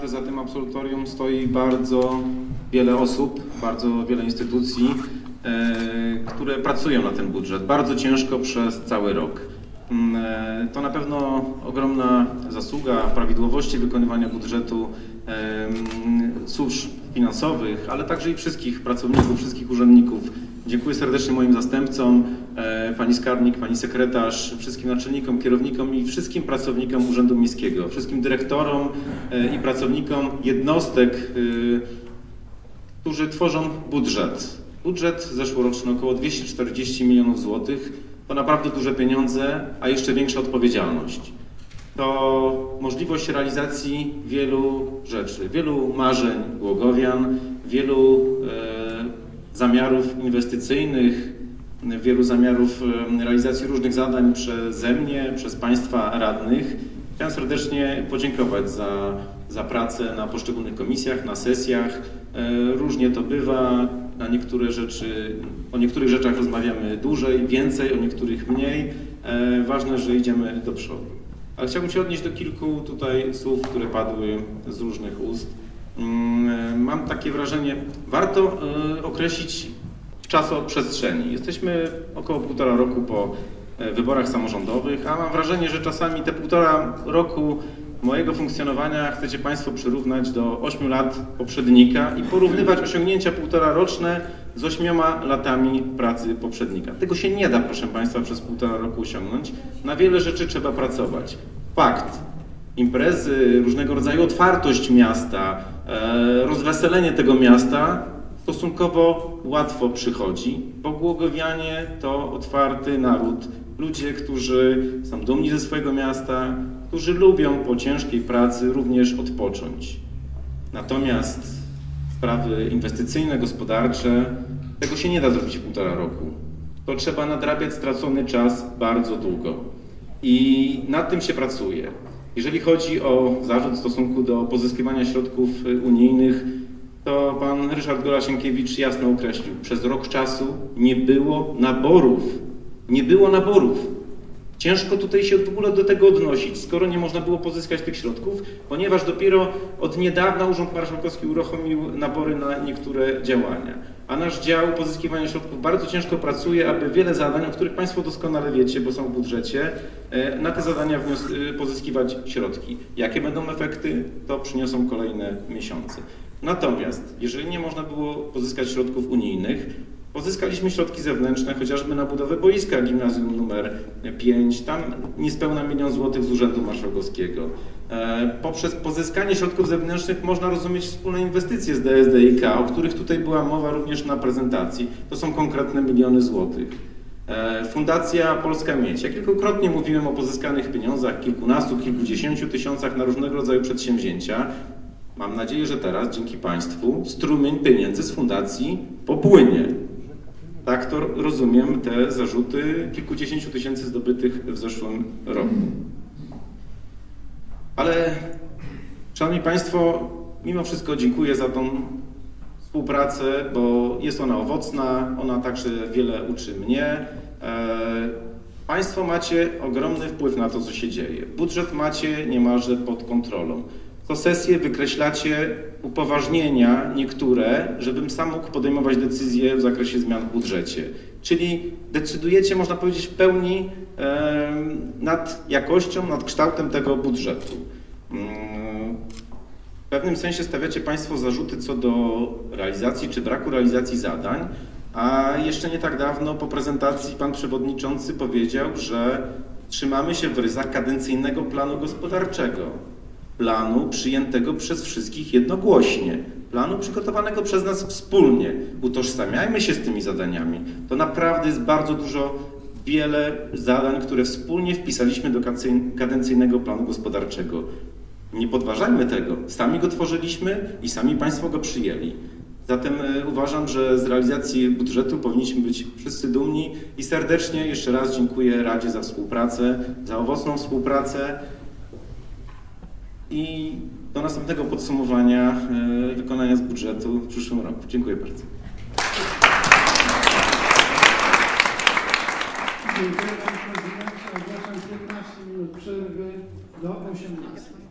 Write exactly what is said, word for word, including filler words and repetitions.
Za tym absolutorium stoi bardzo wiele osób, bardzo wiele instytucji, e, które pracują na ten budżet bardzo ciężko przez cały rok. E, to na pewno ogromna zasługa prawidłowości wykonywania budżetu e, służb finansowych, ale także i wszystkich pracowników, wszystkich urzędników. Dziękuję serdecznie moim zastępcom, e, pani skarbnik, pani sekretarz, wszystkim naczelnikom, kierownikom i wszystkim pracownikom Urzędu Miejskiego, wszystkim dyrektorom e, i pracownikom jednostek, e, którzy tworzą budżet. Budżet zeszłoroczny około dwieście czterdzieści milionów złotych. To naprawdę duże pieniądze, a jeszcze większa odpowiedzialność. To możliwość realizacji wielu rzeczy, wielu marzeń głogowian, wielu e, zamiarów inwestycyjnych, wielu zamiarów realizacji różnych zadań przeze mnie, przez Państwa radnych. Chciałem serdecznie podziękować za, za pracę na poszczególnych komisjach, na sesjach. Różnie to bywa, na niektóre rzeczy, o niektórych rzeczach rozmawiamy dłużej, więcej, o niektórych mniej. Ważne, że idziemy do przodu. Ale chciałbym się odnieść do kilku tutaj słów, które padły z różnych ust. Mam takie wrażenie, warto określić czasoprzestrzeni. Jesteśmy około półtora roku po wyborach samorządowych, a mam wrażenie, że czasami te półtora roku mojego funkcjonowania chcecie Państwo przyrównać do ośmiu lat poprzednika i porównywać osiągnięcia półtora roczne z ośmioma latami pracy poprzednika. Tego się nie da, proszę Państwa, przez półtora roku osiągnąć. Na wiele rzeczy trzeba pracować. Fakt. Imprezy, różnego rodzaju otwartość miasta, rozweselenie tego miasta stosunkowo łatwo przychodzi. Pogłogowianie to otwarty naród. Ludzie, którzy są dumni ze swojego miasta, którzy lubią po ciężkiej pracy również odpocząć. Natomiast sprawy inwestycyjne, gospodarcze, tego się nie da zrobić w półtora roku. To trzeba nadrabiać stracony czas bardzo długo. I nad tym się pracuje. Jeżeli chodzi o zarzut w stosunku do pozyskiwania środków unijnych, to pan Ryszard Gola-Sienkiewicz jasno określił, przez rok czasu nie było naborów. Nie było naborów. Ciężko tutaj się w ogóle do tego odnosić, skoro nie można było pozyskać tych środków, ponieważ dopiero od niedawna Urząd Marszałkowski uruchomił nabory na niektóre działania. A nasz dział pozyskiwania środków bardzo ciężko pracuje, aby wiele zadań, o których Państwo doskonale wiecie, bo są w budżecie, na te zadania pozyskiwać środki. Jakie będą efekty, to przyniosą kolejne miesiące. Natomiast, jeżeli nie można było pozyskać środków unijnych, pozyskaliśmy środki zewnętrzne, chociażby na budowę boiska gimnazjum numer pięć, tam niespełna milion złotych z Urzędu Marszałkowskiego. Poprzez pozyskanie środków zewnętrznych można rozumieć wspólne inwestycje z D S D I K, o których tutaj była mowa również na prezentacji. To są konkretne miliony złotych. Fundacja Polska Miedź. Ja kilkukrotnie mówiłem o pozyskanych pieniądzach, kilkunastu, kilkudziesięciu tysiącach na różnego rodzaju przedsięwzięcia. Mam nadzieję, że teraz, dzięki Państwu, strumień pieniędzy z fundacji popłynie. Tak to rozumiem te zarzuty kilkudziesięciu tysięcy zdobytych w zeszłym roku. Ale, Szanowni Państwo, mimo wszystko dziękuję za tą współpracę, bo jest ona owocna, ona także wiele uczy mnie. Państwo macie ogromny wpływ na to, co się dzieje. Budżet macie niemalże pod kontrolą. Co sesję wykreślacie upoważnienia niektóre, żebym sam mógł podejmować decyzje w zakresie zmian w budżecie. Czyli decydujecie, można powiedzieć, w pełni e, nad jakością, nad kształtem tego budżetu. W pewnym sensie stawiacie Państwo zarzuty co do realizacji czy braku realizacji zadań, a jeszcze nie tak dawno po prezentacji pan przewodniczący powiedział, że trzymamy się w ryzach kadencyjnego planu gospodarczego. Planu przyjętego przez wszystkich jednogłośnie, planu przygotowanego przez nas wspólnie. Utożsamiajmy się z tymi zadaniami. To naprawdę jest bardzo dużo, wiele zadań, które wspólnie wpisaliśmy do kadencyjnego planu gospodarczego. Nie podważajmy tego. Sami go tworzyliśmy i sami Państwo go przyjęli. Zatem uważam, że z realizacji budżetu powinniśmy być wszyscy dumni i serdecznie jeszcze raz dziękuję Radzie za współpracę, za owocną współpracę. I do następnego podsumowania wykonania z budżetu w przyszłym roku. Dziękuję bardzo. Dziękuję Panie Prezydencie. Ogłaszam piętnaście minut przerwy do osiemnastej.